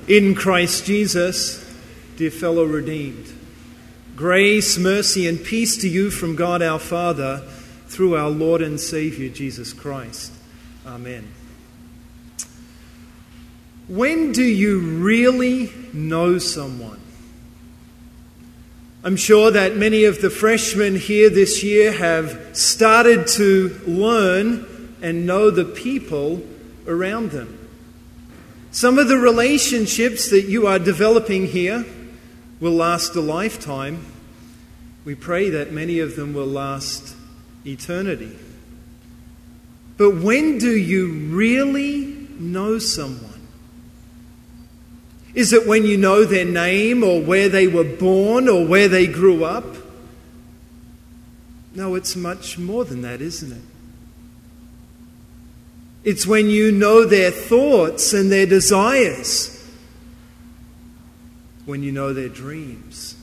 In Christ Jesus, dear fellow redeemed, grace, mercy, and peace to you from God our Father through our Lord and Saviour Jesus Christ. Amen. When do you really know someone? I'm sure that many of the freshmen here this year have started to learn and know the people around them. Some of the relationships that you are developing here will last a lifetime. We pray that many of them will last eternity. But when do you really know someone? Is it when you know their name or where they were born or where they grew up? No, it's much more than that, isn't it? It's when you know their thoughts and their desires, when you know their dreams.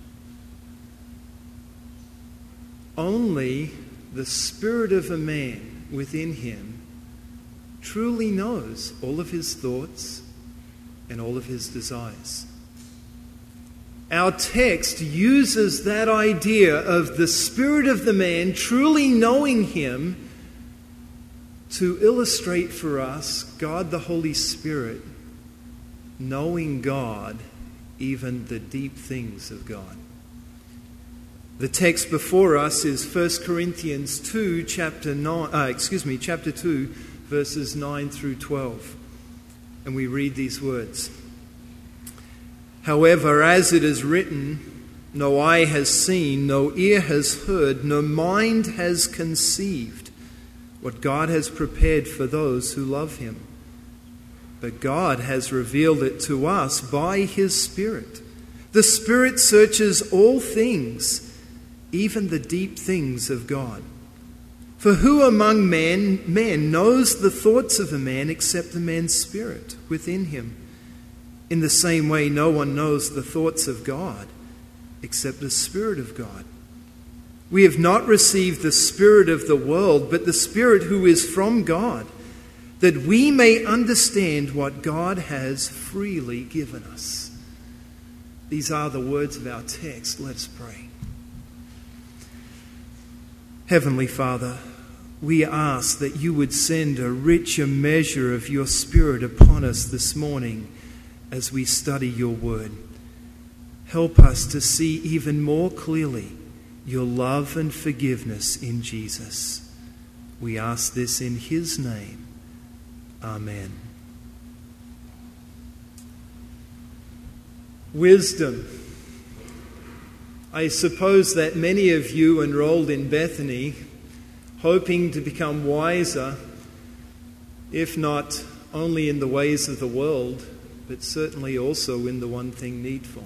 Only the spirit of a man within him truly knows all of his thoughts and all of his desires. Our text uses that idea of the spirit of the man truly knowing him to illustrate for us God the Holy Spirit knowing God, even the deep things of God. The text before us is 1 Corinthians 2, chapter 2, verses 9 through 12. And we read these words. However, as it is written, no eye has seen, no ear has heard, no mind has conceived what God has prepared for those who love him. But God has revealed it to us by his Spirit. The Spirit searches all things, even the deep things of God. For who among men knows the thoughts of a man except the man's spirit within him? In the same way, no one knows the thoughts of God except the Spirit of God. We have not received the spirit of the world, but the Spirit who is from God, that we may understand what God has freely given us. These are the words of our text. Let's pray. Heavenly Father, we ask that you would send a richer measure of your Spirit upon us this morning as we study your word. Help us to see even more clearly your love and forgiveness in Jesus. We ask this in his name. Amen. Wisdom. I suppose that many of you enrolled in Bethany hoping to become wiser, if not only in the ways of the world, but certainly also in the one thing needful.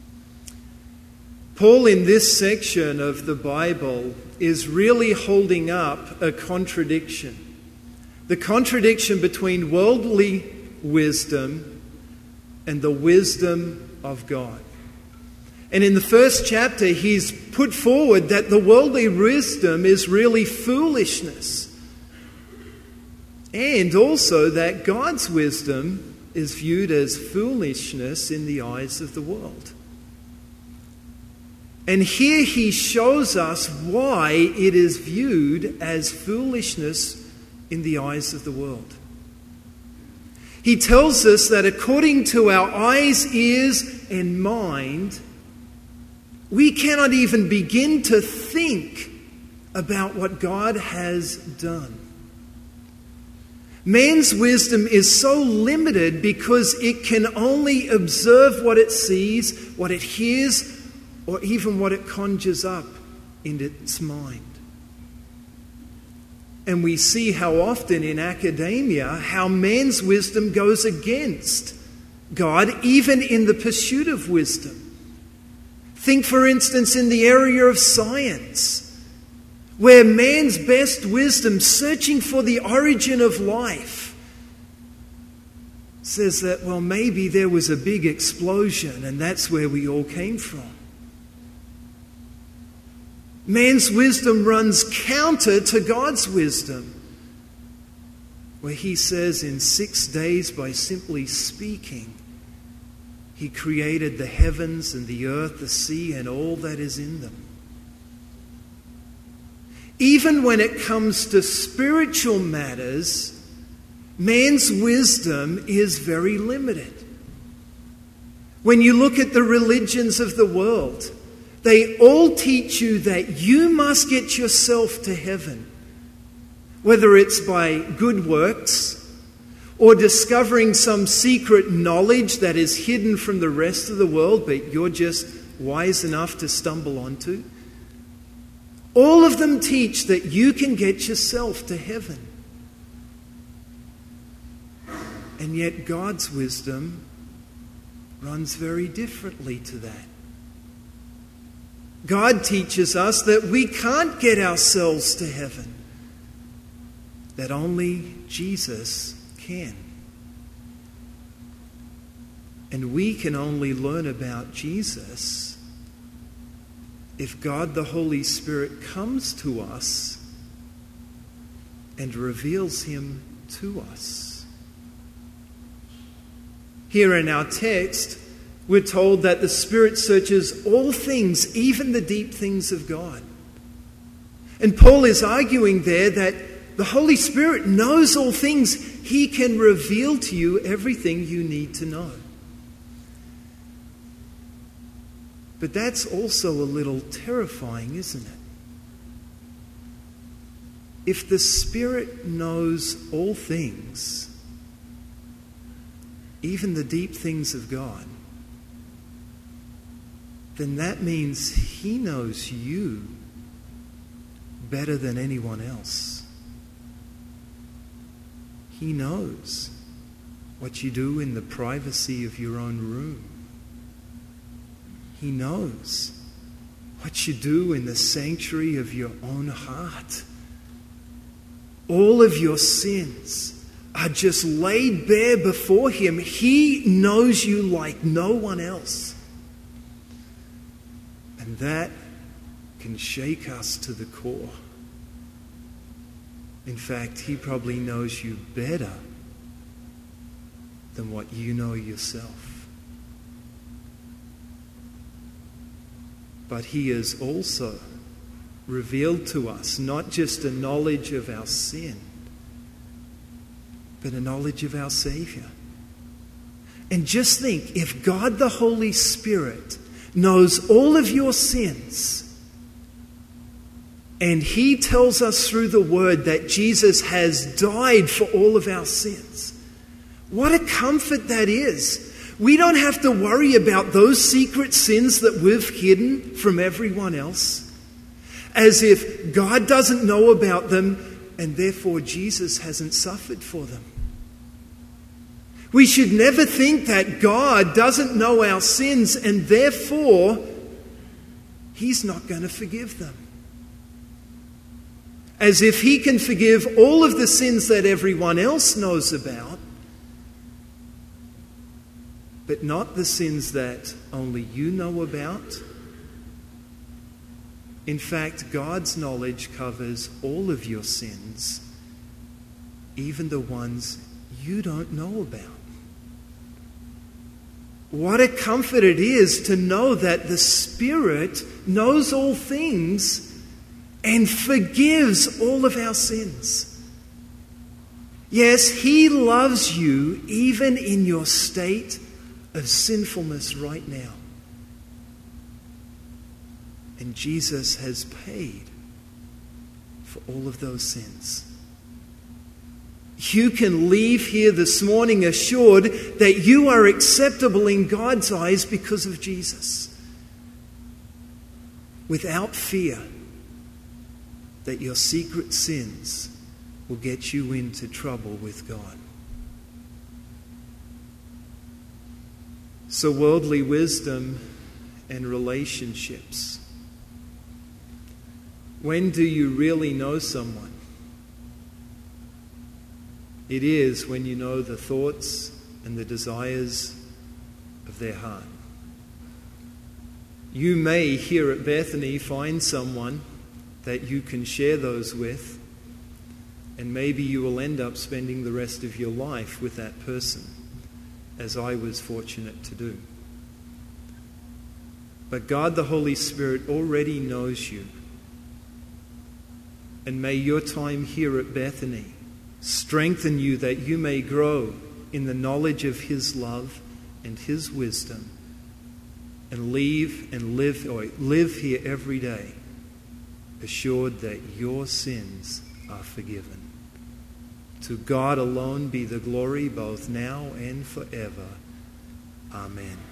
Paul, in this section of the Bible, is really holding up a contradiction. The contradiction between worldly wisdom and the wisdom of God. And in the first chapter, he's put forward that the worldly wisdom is really foolishness. And also that God's wisdom is viewed as foolishness in the eyes of the world. And here he shows us why it is viewed as foolishness in the eyes of the world. He tells us that according to our eyes, ears, and mind, we cannot even begin to think about what God has done. Man's wisdom is so limited because it can only observe what it sees, what it hears, or even what it conjures up in its mind. And we see how often in academia how man's wisdom goes against God, even in the pursuit of wisdom. Think, for instance, in the area of science, where man's best wisdom, searching for the origin of life, says that, well, maybe there was a big explosion and that's where we all came from. Man's wisdom runs counter to God's wisdom, where he says in 6 days, by simply speaking, He created the heavens and the earth, the sea, and all that is in them. Even when it comes to spiritual matters, man's wisdom is very limited. When you look at the religions of the world, they all teach you that you must get yourself to heaven, whether it's by good works or discovering some secret knowledge that is hidden from the rest of the world, but you're just wise enough to stumble onto. All of them teach that you can get yourself to heaven. And yet God's wisdom runs very differently to that. God teaches us that we can't get ourselves to heaven, that only Jesus can. And we can only learn about Jesus if God the Holy Spirit comes to us and reveals him to us. Here in our text, we're told that the Spirit searches all things, even the deep things of God. And Paul is arguing there that the Holy Spirit knows all things. He can reveal to you everything you need to know. But that's also a little terrifying, isn't it? If the Spirit knows all things, even the deep things of God, then that means he knows you better than anyone else. He knows what you do in the privacy of your own room. He knows what you do in the sanctuary of your own heart. All of your sins are just laid bare before him. He knows you like no one else. And that can shake us to the core. In fact, he probably knows you better than what you know yourself. But he has also revealed to us not just a knowledge of our sin, but a knowledge of our Savior. And just think, if God the Holy Spirit knows all of your sins, and he tells us through the Word that Jesus has died for all of our sins, what a comfort that is. We don't have to worry about those secret sins that we've hidden from everyone else, as if God doesn't know about them and therefore Jesus hasn't suffered for them. We should never think that God doesn't know our sins and therefore he's not going to forgive them. As if he can forgive all of the sins that everyone else knows about, but not the sins that only you know about. In fact, God's knowledge covers all of your sins, even the ones you don't know about. What a comfort it is to know that the Spirit knows all things and forgives all of our sins. Yes, he loves you even in your state of sinfulness right now. And Jesus has paid for all of those sins. You can leave here this morning assured that you are acceptable in God's eyes because of Jesus, without fear that your secret sins will get you into trouble with God. So worldly wisdom and relationships. When do you really know someone? It is when you know the thoughts and the desires of their heart. You may, here at Bethany, find someone that you can share those with, and maybe you will end up spending the rest of your life with that person, as I was fortunate to do. But God the Holy Spirit already knows you. And may your time here at Bethany strengthen you that you may grow in the knowledge of His love and His wisdom, and live here every day, assured that your sins are forgiven. To God alone be the glory both now and forever. Amen.